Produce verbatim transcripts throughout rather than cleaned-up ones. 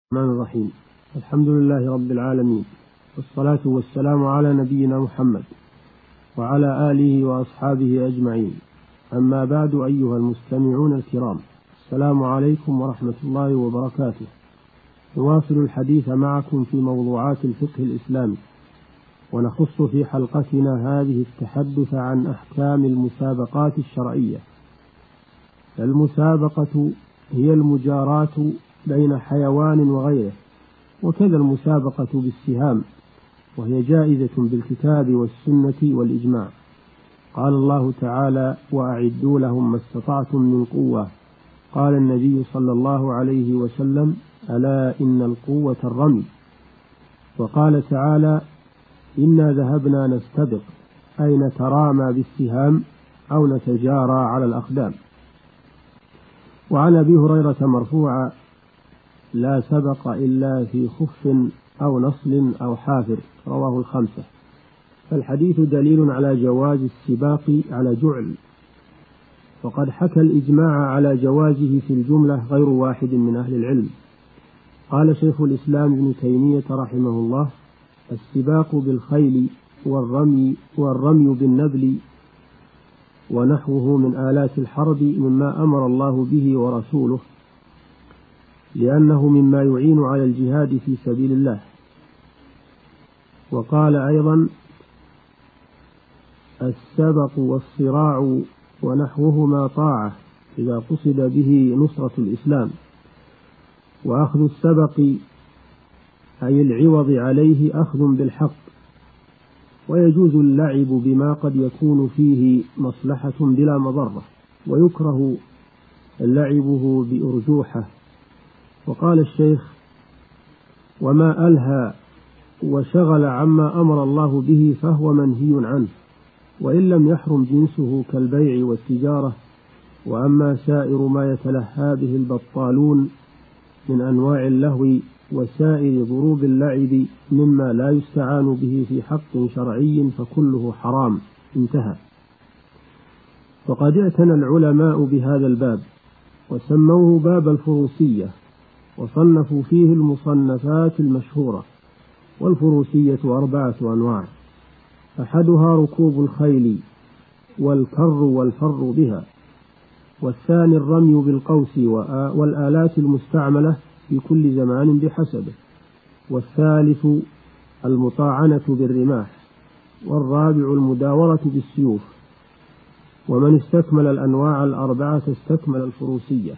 الرحمن الرحيم. الحمد لله رب العالمين، والصلاة والسلام على نبينا محمد وعلى آله وأصحابه أجمعين. أما بعد، أيها المستمعون الكرام، السلام عليكم ورحمة الله وبركاته. نواصل الحديث معكم في موضوعات الفقه الإسلامي، ونخص في حلقتنا هذه التحدث عن أحكام المسابقات الشرعية. المسابقة هي المجاراة بين حيوان وغيره، وكذا المسابقة بالسهام، وهي جائزة بالكتاب والسنة والإجماع. قال الله تعالى: وأعدوا لهم ما استطعتم من قوة. قال النبي صلى الله عليه وسلم: ألا إن القوة الرمي. وقال تعالى: إنا ذهبنا نستبق، أي نترامى بالسهام أو نتجارى على الأقدام. وعن أبي هريرة مرفوعا: لا سبق إلا في خف أو نصل أو حافر. رواه الخمسة. فالحديث دليل على جواز السباق على جعل، وقد حكى الإجماع على جوازه في الجملة غير واحد من أهل العلم. قال شيخ الإسلام ابن تيمية رحمه الله: السباق بالخيل والرمي والرمي بالنبل ونحوه من آلات الحرب مما أمر الله به ورسوله، لأنه مما يعين على الجهاد في سبيل الله. وقال أيضا: السبق والصراع ونحوهما طاعة إذا قصد به نصرة الإسلام. وأخذ السبق أي العوض عليه أخذ بالحق. ويجوز اللعب بما قد يكون فيه مصلحة بلا مضرة، ويكره لعبه بأرجوحة. وقال الشيخ: وما ألهى وشغل عما أمر الله به فهو منهي عنه، وإن لم يحرم جنسه كالبيع والتجارة. وأما سائر ما يتلهى به البطالون من أنواع اللهو وسائر ضروب اللعب مما لا يستعان به في حق شرعي فكله حرام. انتهى. وقد اعتنى العلماء بهذا الباب وسموه باب الفروسية، وصنفوا فيه المصنفات المشهورة. والفروسية أربعة أنواع: أحدها ركوب الخيل والكر والفر بها، والثاني الرمي بالقوس والآلات المستعملة في كل زمان بحسبه، والثالث المطاعنة بالرماح، والرابع المداورة بالسيوف. ومن استكمل الأنواع الأربعة استكمل الفروسية.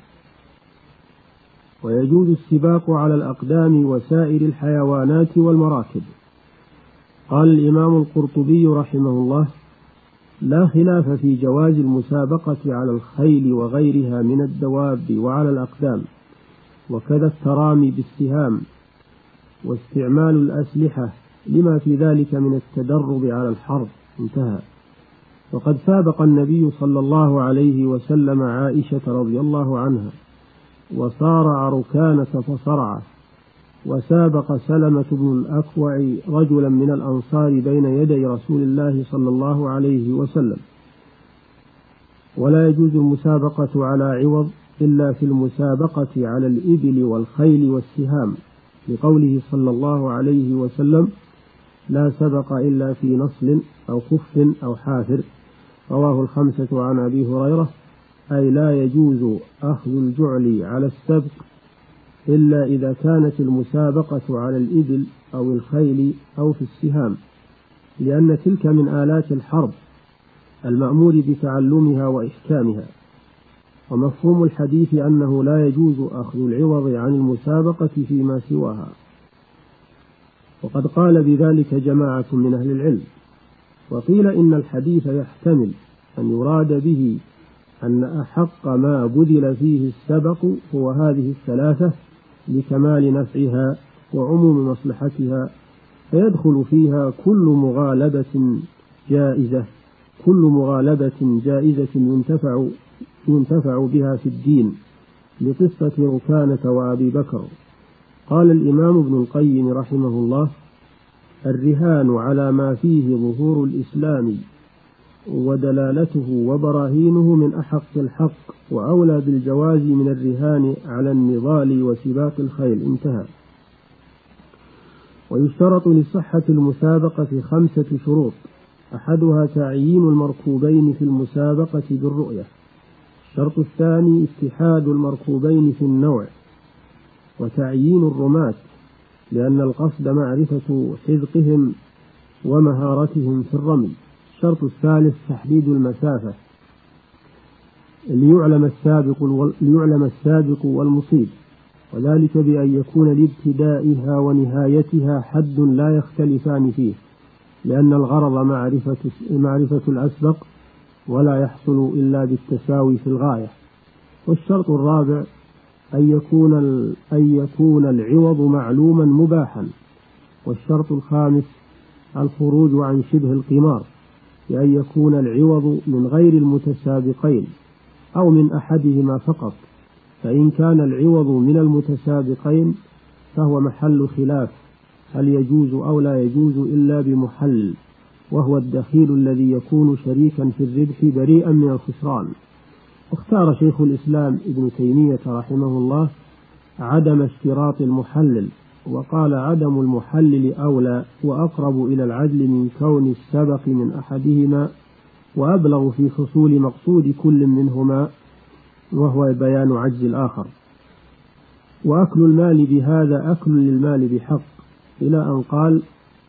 ويجوز السباق على الأقدام وسائر الحيوانات والمراكب. قال الإمام القرطبي رحمه الله: لا خلاف في جواز المسابقة على الخيل وغيرها من الدواب وعلى الأقدام، وكذا الترامي بالسهام واستعمال الأسلحة لما في ذلك من التدرب على الحرب. انتهى. وقد سابق النبي صلى الله عليه وسلم عائشة رضي الله عنها، وصارع ركانة فصرعه، وسابق سلمة بن الأكوع رجلا من الأنصار بين يدي رسول الله صلى الله عليه وسلم. ولا يجوز المسابقة على عوض إلا في المسابقة على الإبل والخيل والسهام، لقوله صلى الله عليه وسلم: لا سبق إلا في نصل أو خف أو حافر. رواه الخمسة عن أبي هريرة، أي لا يجوز أخذ الجعل على السبق إلا إذا كانت المسابقة على الإبل أو الخيل أو في السهام، لأن تلك من آلات الحرب المأمور بتعلمها وإحكامها. ومفهوم الحديث أنه لا يجوز أخذ العوض عن المسابقة فيما سواها. وقد قال بذلك جماعة من أهل العلم. وقيل إن الحديث يحتمل أن يراد به أن أحق ما بذل فيه السبق هو هذه الثلاثة لكمال نفعها وعموم مصلحتها، فيدخل فيها كل مغالبة جائزة كل مغالبة جائزة ينتفع ينتفع بها في الدين، لقصة ركانة وأبي بكر. قال الإمام ابن القيم رحمه الله: الرهان على ما فيه ظهور الإسلام ودلالته وبراهينه من أحق الحق، وأولى بالجواز من الرهان على النضال وسباق الخيل. انتهى. ويشترط لصحة المسابقة خمسة شروط، أحدها تعيين المركوبين في المسابقة بالرؤية. الشرط الثاني اتحاد المركوبين في النوع وتعيين الرماة، لأن القصد معرفة حذقهم ومهارتهم في الرمي. الشرط الثالث تحديد المسافة ليعلم السابق ليعلم السابق والمصيب، وذلك بأن يكون لابتدائها ونهايتها حد لا يختلفان فيه، لأن الغرض معرفة معرفة الأسبق ولا يحصل إلا بالتساوي في الغاية. والشرط الرابع أن يكون أن يكون العوض معلوما مباحا. والشرط الخامس الخروج عن شبه القمار، بأن يكون العوض من غير المتسابقين أو من أحدهما فقط، فإن كان العوض من المتسابقين فهو محل خلاف، هل يجوز أو لا يجوز إلا بمحل، وهو الدخيل الذي يكون شريكا في الربح بريئا من الخسران. واختار شيخ الإسلام ابن تيمية رحمه الله عدم اشتراط المحلل، وقال عدم المحلل أولى وأقرب إلى العدل من كون السبق من أحدهما، وأبلغ في حصول مقصود كل منهما وهو بيان عجز الآخر. وأكل المال بهذا أكل للمال بحق، إلى أن قال: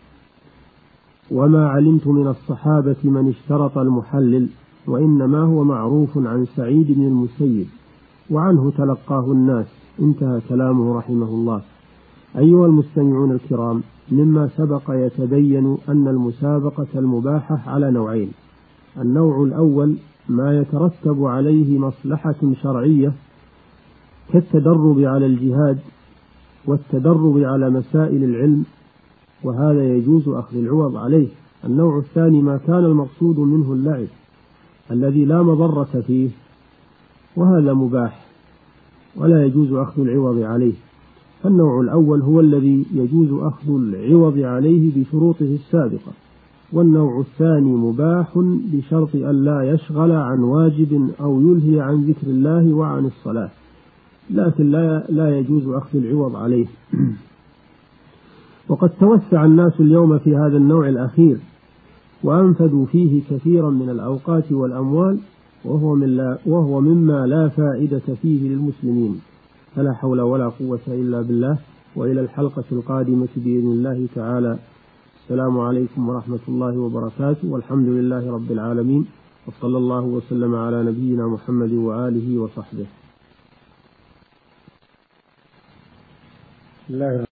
وما علمت من الصحابة من اشترط المحلل، وإنما هو معروف عن سعيد بن المسيب وعنه تلقاه الناس. انتهى كلامه رحمه الله. أيها المستمعون الكرام، مما سبق يتبين أن المسابقة المباحة على نوعين: النوع الأول ما يترتب عليه مصلحة شرعية كالتدرب على الجهاد والتدرب على مسائل العلم، وهذا يجوز أخذ العوض عليه. النوع الثاني ما كان المقصود منه اللعب الذي لا مضرة فيه، وهذا مباح ولا يجوز أخذ العوض عليه. فالنوع الأول هو الذي يجوز أخذ العوض عليه بشروطه السابقة، والنوع الثاني مباح بشرط أن لا يشغل عن واجب أو يلهي عن ذكر الله وعن الصلاة، لكن لا, لا يجوز أخذ العوض عليه. وقد توسع الناس اليوم في هذا النوع الأخير وأنفذوا فيه كثيرا من الأوقات والأموال، وهو, من لا وهو مما لا فائدة فيه للمسلمين. فلا حول ولا قوة إلا بالله. وإلى الحلقة القادمة بإذن الله تعالى. السلام عليكم ورحمة الله وبركاته، والحمد لله رب العالمين، وصلى الله وسلم على نبينا محمد وآله وصحبه.